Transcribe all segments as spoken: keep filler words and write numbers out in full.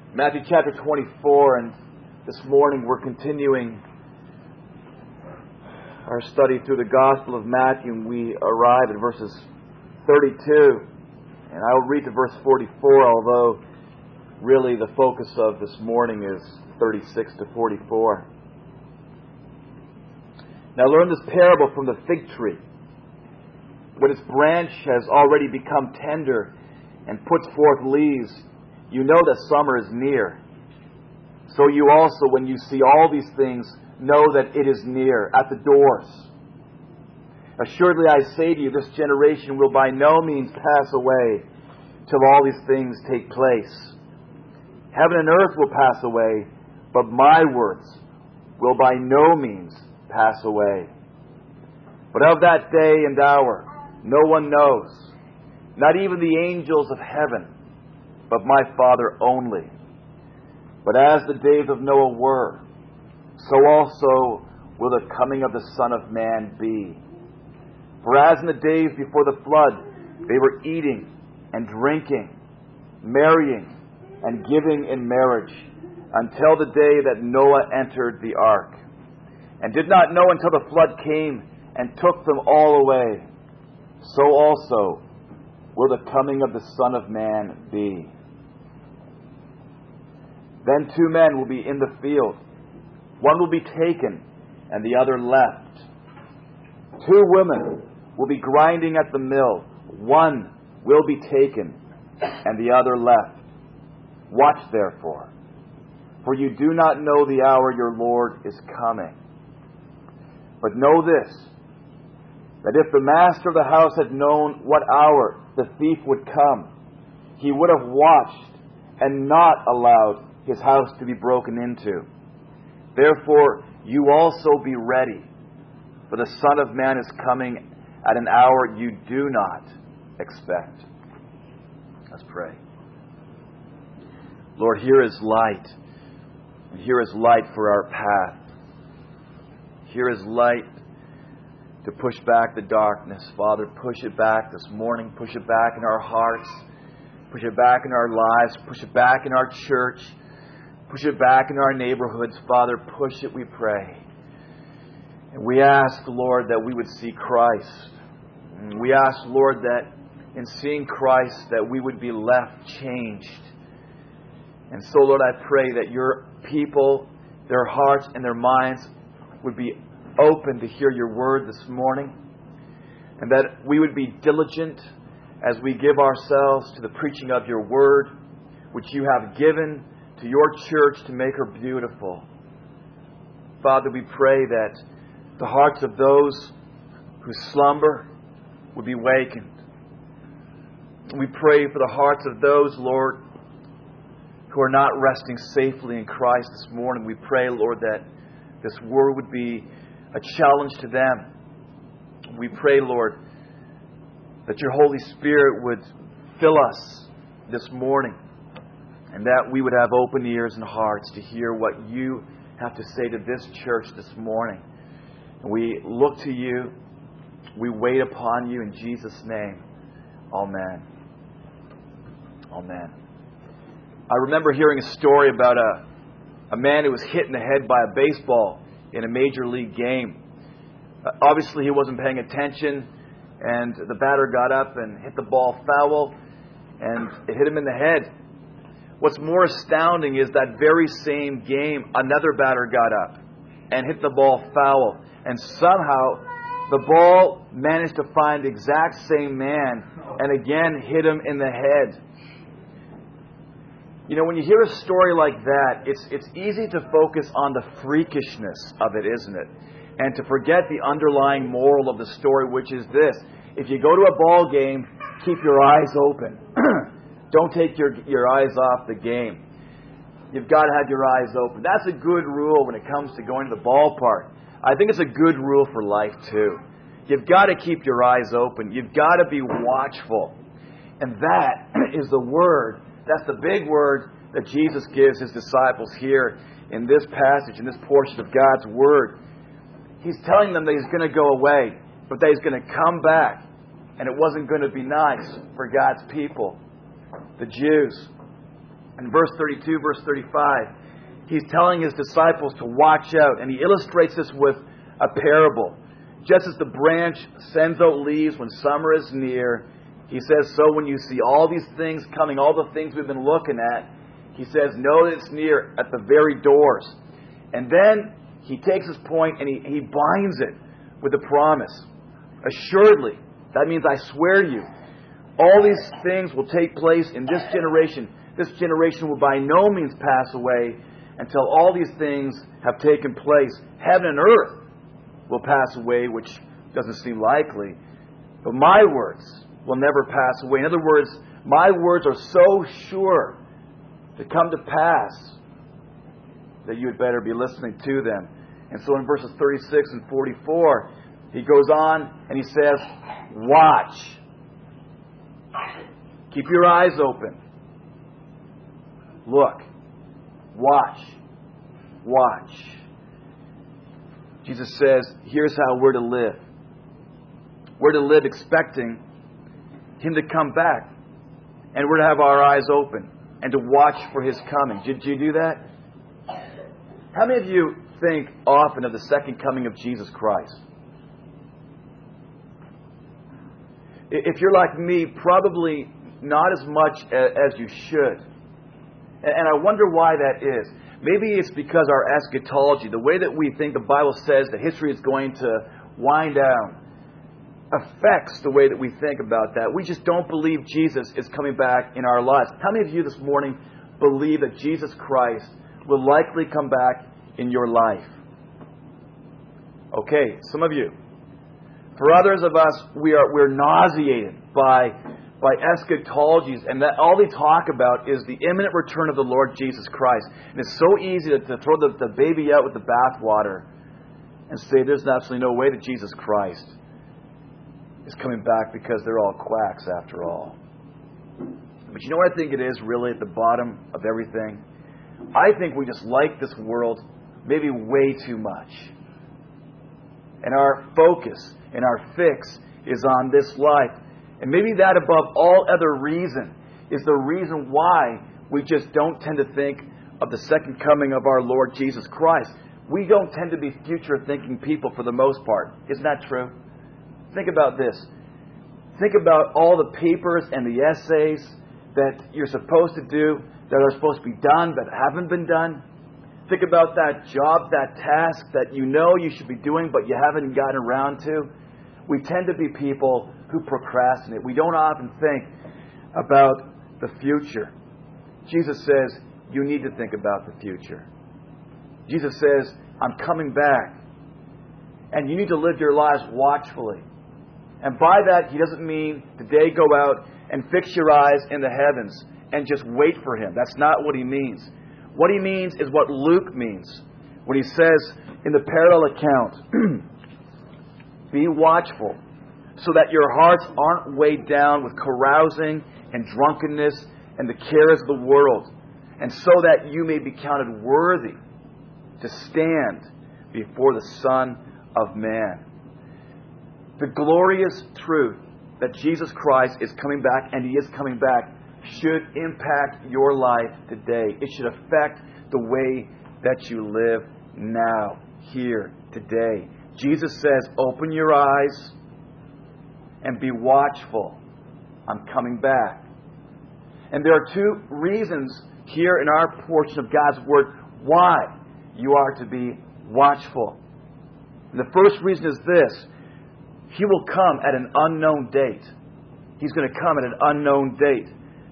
Matthew chapter twenty-four, and this morning we're continuing our study through the Gospel of Matthew, and we arrive at verses thirty-two, and I will read to verse forty-four, although really the focus of this morning is thirty-six to forty-four. Now learn this parable from the fig tree. When its branch has already become tender and puts forth leaves, you know that summer is near. So you also, when you see all these things, know that it is near, at the doors. Assuredly I say to you, this generation will by no means pass away till all these things take place. Heaven and earth will pass away, but my words will by no means pass away. But of that day and hour no one knows, not even the angels of heaven, but my Father only. But as the days of Noah were, so also will the coming of the Son of Man be. For as in the days before the flood, they were eating and drinking, marrying and giving in marriage, until the day that Noah entered the ark, and did not know until the flood came and took them all away, so also will the coming of the Son of Man be. Then two men will be in the field. One will be taken, and the other left. Two women will be grinding at the mill. One will be taken, and the other left. Watch therefore, for you do not know the hour your Lord is coming. But know this, that if the master of the house had known what hour the thief would come, he would have watched and not allowed his house to be broken into. Therefore, you also be ready, for the Son of Man is coming at an hour you do not expect. Let's pray. Lord, here is light, and here is light for our path. Here is light to push back the darkness. Father, push it back this morning. Push it back in our hearts. Push it back in our lives. Push it back in our church. Push it back in our neighborhoods. Father, push it, we pray. And we ask, Lord, that we would see Christ. And we ask, Lord, that in seeing Christ, that we would be left changed. And so, Lord, I pray that your people, their hearts and their minds would be open to hear your word this morning. And that we would be diligent as we give ourselves to the preaching of your word, which you have given to your church to make her beautiful. Father, we pray that the hearts of those who slumber would be wakened. We pray for the hearts of those, Lord, who are not resting safely in Christ this morning. We pray, Lord, that this word would be a challenge to them. We pray, Lord, that your Holy Spirit would fill us this morning, and that we would have open ears and hearts to hear what you have to say to this church this morning. And we look to you. We wait upon you in Jesus' name. Amen. Amen. I remember hearing a story about a, a man who was hit in the head by a baseball in a major league game. Uh, obviously, he wasn't paying attention, and the batter got up and hit the ball foul, and it hit him in the head. What's more astounding is that very same game, another batter got up and hit the ball foul. And somehow, the ball managed to find the exact same man and again hit him in the head. You know, when you hear a story like that, it's it's easy to focus on the freakishness of it, isn't it? And to forget the underlying moral of the story, which is this. If you go to a ball game, keep your eyes open. Don't take your, your eyes off the game. You've got to have your eyes open. That's a good rule when it comes to going to the ballpark. I think it's a good rule for life too. You've got to keep your eyes open. You've got to be watchful. And that is the word, that's the big word that Jesus gives His disciples here in this passage, in this portion of God's Word. He's telling them that He's going to go away, but that He's going to come back. And it wasn't going to be nice for God's people, the Jews. In verse thirty-two, verse thirty-five, He's telling His disciples to watch out. And He illustrates this with a parable. Just as the branch sends out leaves when summer is near, He says, so when you see all these things coming, all the things we've been looking at, He says, know that it's near at the very doors. And then He takes His point and He, he binds it with a promise. Assuredly, that means I swear to you, all these things will take place in this generation. This generation will by no means pass away until all these things have taken place. Heaven and earth will pass away, which doesn't seem likely. But my words will never pass away. In other words, my words are so sure to come to pass that you had better be listening to them. And so in verses thirty-six and forty-four, He goes on and He says, watch. Keep your eyes open. Look. Watch. Watch. Jesus says, here's how we're to live. We're to live expecting Him to come back. And we're to have our eyes open and to watch for His coming. Did you do that? How many of you think often of the second coming of Jesus Christ? If you're like me, probably not as much as you should. And I wonder why that is. Maybe it's because our eschatology, the way that we think the Bible says that history is going to wind down, affects the way that we think about that. We just don't believe Jesus is coming back in our lives. How many of you this morning believe that Jesus Christ will likely come back in your life? Okay, some of you. For others of us, we are we're nauseated by by eschatologies, and that all they talk about is the imminent return of the Lord Jesus Christ. And it's so easy to, to throw the, the baby out with the bathwater and say there's absolutely no way that Jesus Christ is coming back because they're all quacks after all. But you know what I think it is really at the bottom of everything? I think we just like this world maybe way too much. And our focus and our fix is on this life. And maybe that above all other reason is the reason why we just don't tend to think of the second coming of our Lord Jesus Christ. We don't tend to be future-thinking people for the most part. Isn't that true? Think about this. Think about all the papers and the essays that you're supposed to do, that are supposed to be done, but haven't been done. Think about that job, that task that you know you should be doing, but you haven't gotten around to. We tend to be people who procrastinate. We don't often think about the future. Jesus says, you need to think about the future. Jesus says, I'm coming back. And you need to live your lives watchfully. And by that, He doesn't mean today go out and fix your eyes in the heavens and just wait for Him. That's not what He means. What He means is what Luke means when he says in the parallel account, be watchful so that your hearts aren't weighed down with carousing and drunkenness and the cares of the world, and so that you may be counted worthy to stand before the Son of Man. The glorious truth that Jesus Christ is coming back, and He is coming back, should impact your life today. It should affect the way that you live now, here, today. Jesus says, open your eyes and be watchful. I'm coming back. And there are two reasons here in our portion of God's Word why you are to be watchful. And the first reason is this. He will come at an unknown date. He's going to come at an unknown date.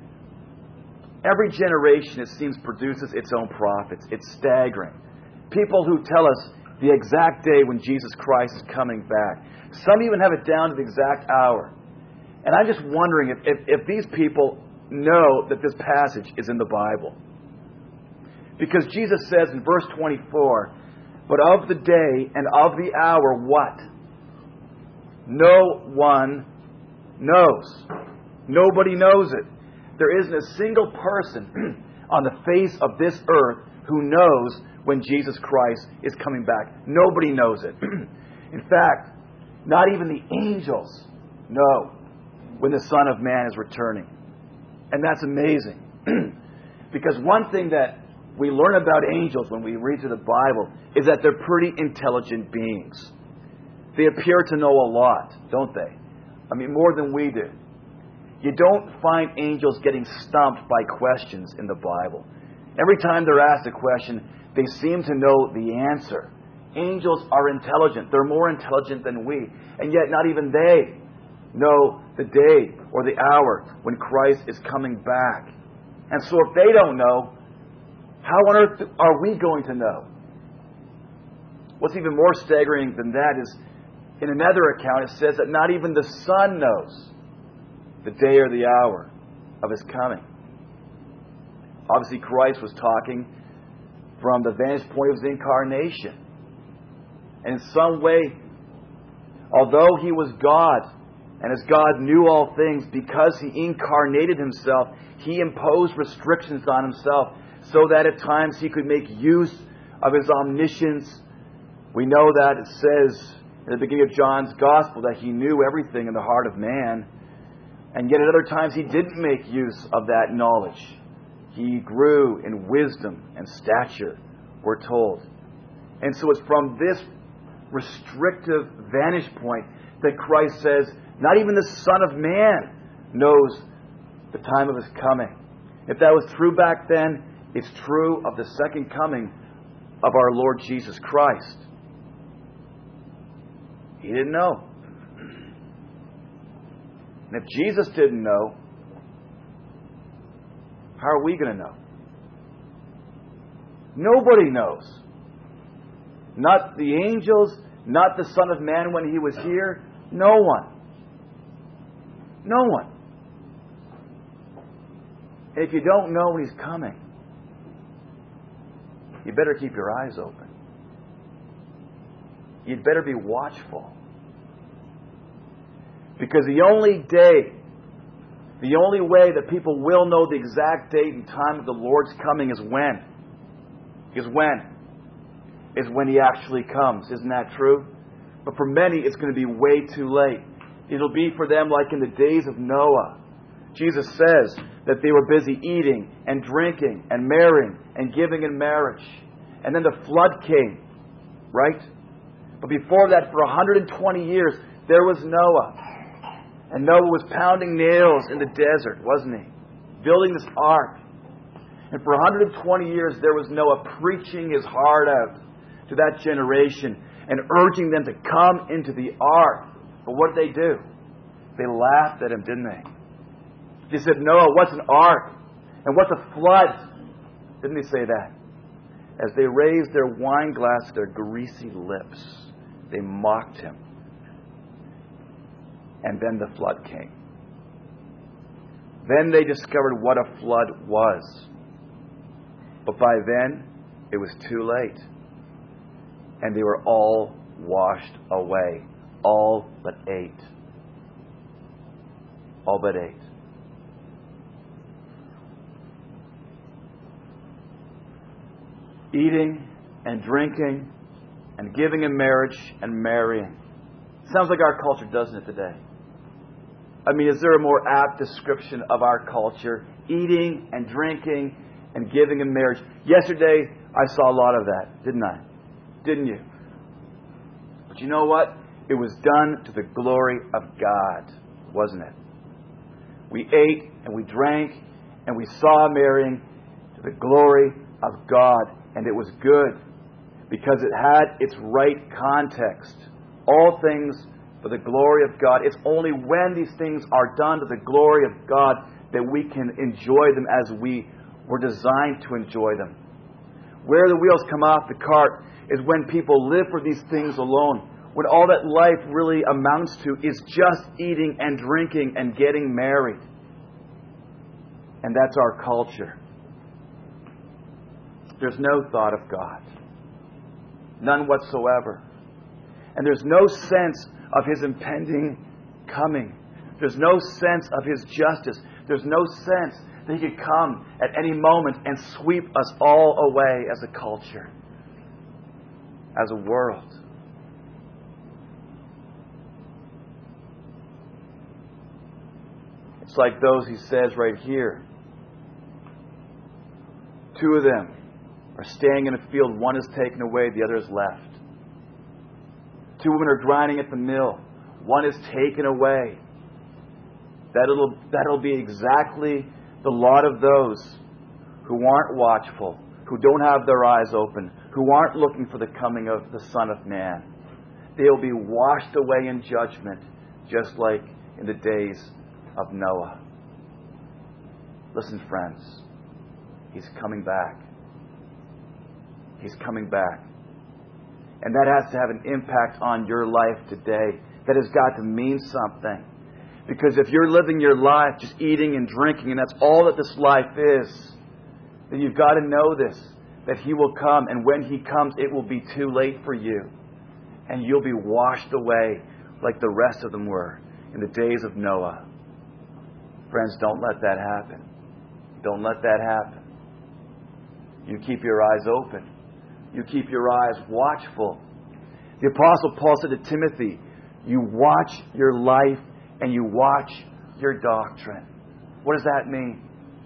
Every generation, it seems, produces its own prophets. It's staggering. People who tell us the exact day when Jesus Christ is coming back. Some even have it down to the exact hour. And I'm just wondering if, if, if these people know that this passage is in the Bible. Because Jesus says in verse twenty-four, but of the day and of the hour, what? No one knows. Nobody knows it. There isn't a single person on the face of this earth who knows when Jesus Christ is coming back. Nobody knows it. In fact, not even the angels know when the Son of Man is returning. And that's amazing. Because one thing that we learn about angels when we read through the Bible is that they're pretty intelligent beings. They appear to know a lot, don't they? I mean, more than we do. You don't find angels getting stumped by questions in the Bible. Every time they're asked a question, they seem to know the answer. Angels are intelligent. They're more intelligent than we. And yet not even they know the day or the hour when Christ is coming back. And so if they don't know, how on earth are we going to know? What's even more staggering than that is, in another account, it says that not even the Son knows the day or the hour of His coming. Obviously, Christ was talking from the vantage point of His incarnation. And in some way, although He was God, and as God knew all things, because He incarnated Himself, He imposed restrictions on Himself so that at times He could make use of His omniscience. We know that it says in the beginning of John's Gospel that He knew everything in the heart of man. And yet at other times He didn't make use of that knowledge. He grew in wisdom and stature, we're told. And so it's from this restrictive vantage point that Christ says, not even the Son of Man knows the time of His coming. If that was true back then, it's true of the second coming of our Lord Jesus Christ. He didn't know. And if Jesus didn't know, how are we going to know? Nobody knows. Not the angels, not the Son of Man when He was here. No one. No one. And if you don't know when He's coming, you better keep your eyes open. You'd better be watchful. Because the only day, the only way that people will know the exact date and time of the Lord's coming is when? Is when? Is when He actually comes. Isn't that true? But for many, it's going to be way too late. It'll be for them like in the days of Noah. Jesus says that they were busy eating and drinking and marrying and giving in marriage. And then the flood came, right? But before that, for one hundred twenty years, there was Noah. And Noah was pounding nails in the desert, wasn't he? Building this ark. And for one hundred twenty years, there was Noah preaching his heart out to that generation and urging them to come into the ark. But what did they do? They laughed at him, didn't they? They said, Noah, what's an ark? And what's a flood? Didn't they say that? As they raised their wine glass to their greasy lips, they mocked him. And then the flood came. Then they discovered what a flood was. But by then, it was too late. And they were all washed away. All but eight. All but eight. Eating and drinking and giving in marriage and marrying. Sounds like our culture, doesn't it, today? I mean, is there a more apt description of our culture? Eating and drinking and giving in marriage. Yesterday, I saw a lot of that, didn't I? Didn't you? But you know what? It was done to the glory of God, wasn't it? We ate and we drank and we saw marrying to the glory of God. And it was good because it had its right context. All things for the glory of God. It's only when these things are done to the glory of God that we can enjoy them as we were designed to enjoy them. Where the wheels come off the cart is when people live for these things alone. When all that life really amounts to is just eating and drinking and getting married. And that's our culture. There's no thought of God. None whatsoever. And there's no sense of His impending coming. There's no sense of His justice. There's no sense that He could come at any moment and sweep us all away as a culture, as a world. It's like those He says right here. Two of them are staying in a field. One is taken away, the other is left. Two women are grinding at the mill. One is taken away. That'll, that'll be exactly the lot of those who aren't watchful, who don't have their eyes open, who aren't looking for the coming of the Son of Man. They'll be washed away in judgment, just like in the days of Noah. Listen, friends, He's coming back. He's coming back. And that has to have an impact on your life today. That has got to mean something. Because if you're living your life just eating and drinking, and that's all that this life is, then you've got to know this, that He will come, and when He comes, it will be too late for you. And you'll be washed away like the rest of them were in the days of Noah. Friends, don't let that happen. Don't let that happen. You keep your eyes open. You keep your eyes watchful. The Apostle Paul said to Timothy, you watch your life and you watch your doctrine. What does that mean?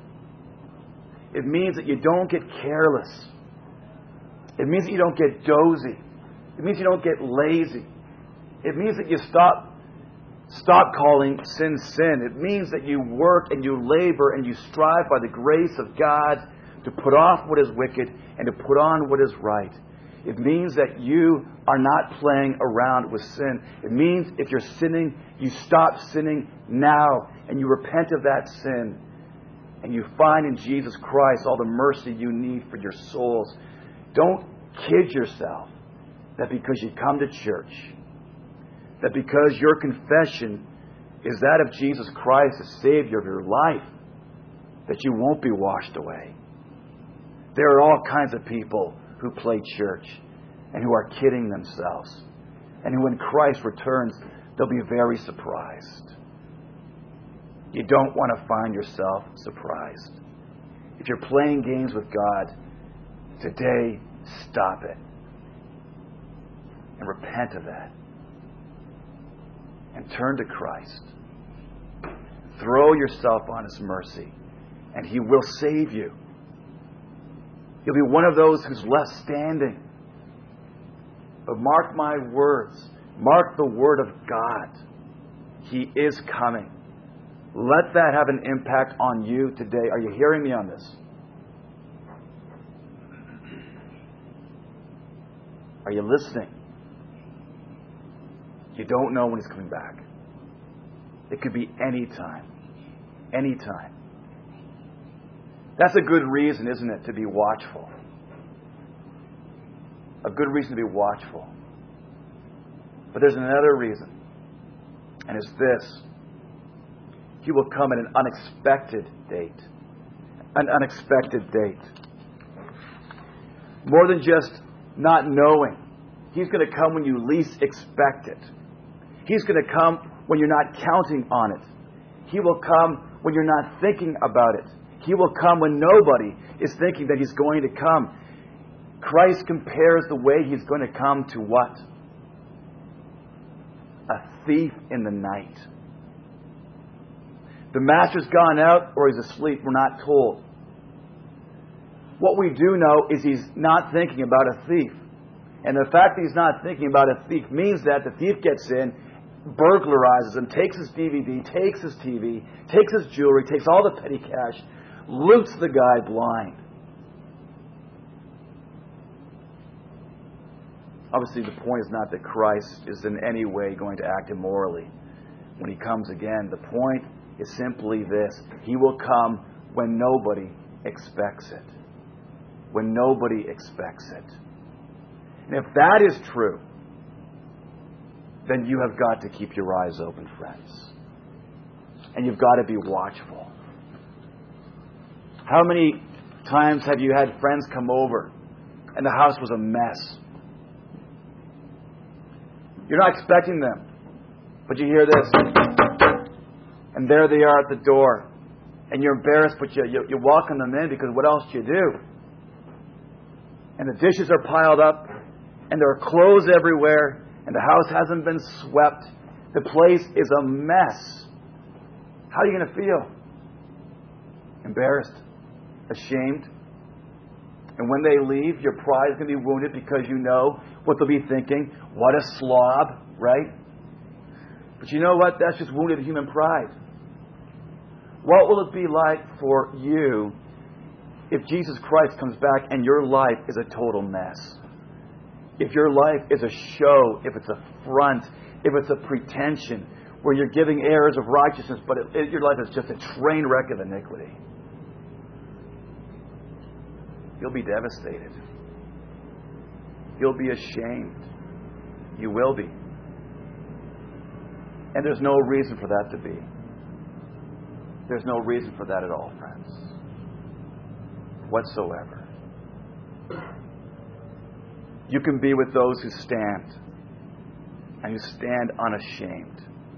It means that you don't get careless. It means that you don't get dozy. It means you don't get lazy. It means that you stop, stop calling sin sin. It means that you work and you labor and you strive by the grace of God to put off what is wicked and to put on what is right. It means that you are not playing around with sin. It means if you're sinning, you stop sinning now and you repent of that sin. And you find in Jesus Christ all the mercy you need for your souls. Don't kid yourself that because you come to church, that because your confession is that of Jesus Christ as Savior of your life, that you won't be washed away. There are all kinds of people who play church and who are kidding themselves. And who when Christ returns, they'll be very surprised. You don't want to find yourself surprised. If you're playing games with God, today, stop it. And repent of that. And turn to Christ. Throw yourself on His mercy, and He will save you. You'll be one of those who's left standing. But mark my words. Mark the word of God. He is coming. Let that have an impact on you today. Are you hearing me on this? Are you listening? You don't know when He's coming back. It could be any time. Any time. That's a good reason, isn't it, to be watchful? A good reason to be watchful. But there's another reason. And it's this. He will come at an unexpected date. An unexpected date. More than just not knowing. He's going to come when you least expect it. He's going to come when you're not counting on it. He will come when you're not thinking about it. He will come when nobody is thinking that He's going to come. Christ compares the way He's going to come to what? A thief in the night. The master's gone out or He's asleep, we're not told. What we do know is He's not thinking about a thief. And the fact that He's not thinking about a thief means that the thief gets in, burglarizes him, takes his D V D, takes his T V, takes his jewelry, takes all the petty cash, loots the guy blind. Obviously, the point is not that Christ is in any way going to act immorally when He comes again. The point is simply this. He will come when nobody expects it. When nobody expects it. And if that is true, then you have got to keep your eyes open, friends. And you've got to be watchful. How many times have you had friends come over and the house was a mess? You're not expecting them, but you hear this. And there they are at the door. And you're embarrassed, but you, you, you welcome them in because what else do you do? And the dishes are piled up, and there are clothes everywhere, and the house hasn't been swept. The place is a mess. How are you going to feel? Embarrassed? Ashamed? And when they leave, your pride is going to be wounded because you know what they'll be thinking. What a slob, right? But you know what? That's just wounded human pride. What will it be like for you if Jesus Christ comes back and your life is a total mess? If your life is a show, if it's a front, if it's a pretension, where you're giving airs of righteousness, but it, it, your life is just a train wreck of iniquity. You'll be devastated. You'll be ashamed. You will be. And there's no reason for that to be. There's no reason for that at all, friends. Whatsoever. You can be with those who stand, and who stand unashamed.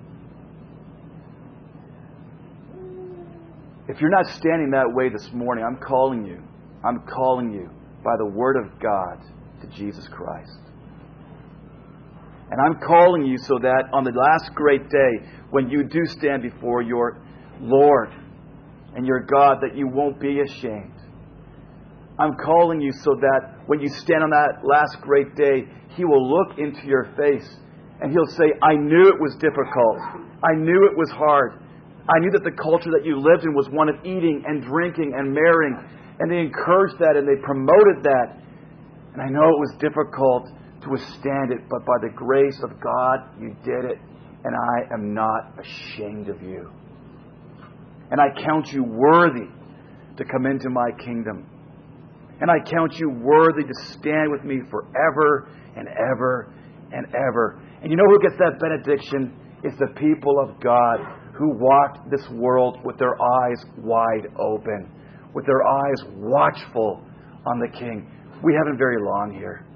If you're not standing that way this morning, I'm calling you. I'm calling you by the Word of God to Jesus Christ. And I'm calling you so that on the last great day, when you do stand before your Lord and your God, that you won't be ashamed. I'm calling you so that when you stand on that last great day, He will look into your face and He'll say, I knew it was difficult. I knew it was hard. I knew that the culture that you lived in was one of eating and drinking and marrying. And they encouraged that and they promoted that. And I know it was difficult to withstand it, but by the grace of God, you did it. And I am not ashamed of you. And I count you worthy to come into my kingdom. And I count you worthy to stand with me forever and ever and ever. And you know who gets that benediction? It's the people of God who walked this world with their eyes wide open, with their eyes watchful on the King. We haven't very long here.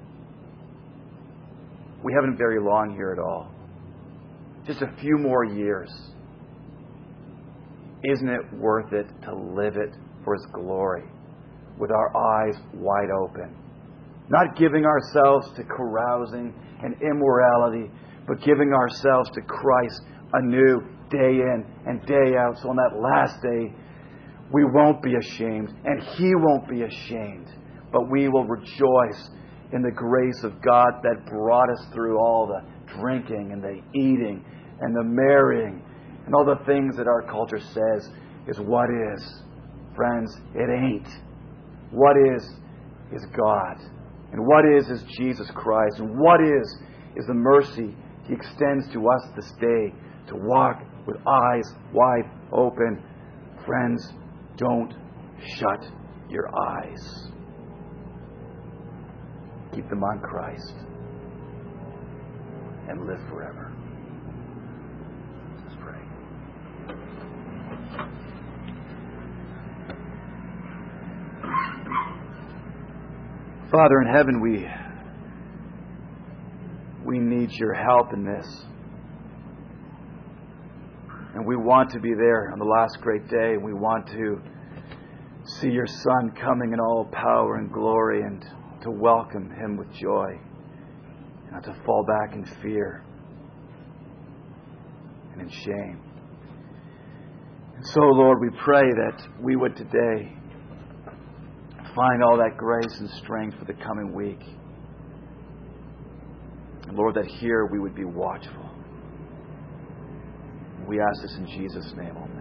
We haven't very long here at all. Just a few more years. Isn't it worth it to live it for His glory? With our eyes wide open. Not giving ourselves to carousing and immorality, but giving ourselves to Christ anew, day in and day out. So on that last day, we won't be ashamed, and He won't be ashamed, but we will rejoice in the grace of God that brought us through all the drinking and the eating and the marrying and all the things that our culture says is what is. Friends, it ain't. What is, is God. And what is, is Jesus Christ. And what is, is the mercy He extends to us this day to walk with eyes wide open. Friends, don't shut your eyes. Keep them on Christ. And live forever. Let's pray. Father in heaven, we we need your help in this. And we want to be there on the last great day. We want to see your Son coming in all power and glory and to welcome Him with joy. And not to fall back in fear and in shame. And so, Lord, we pray that we would today find all that grace and strength for the coming week. And Lord, that here we would be watchful. We ask this in Jesus' name, amen.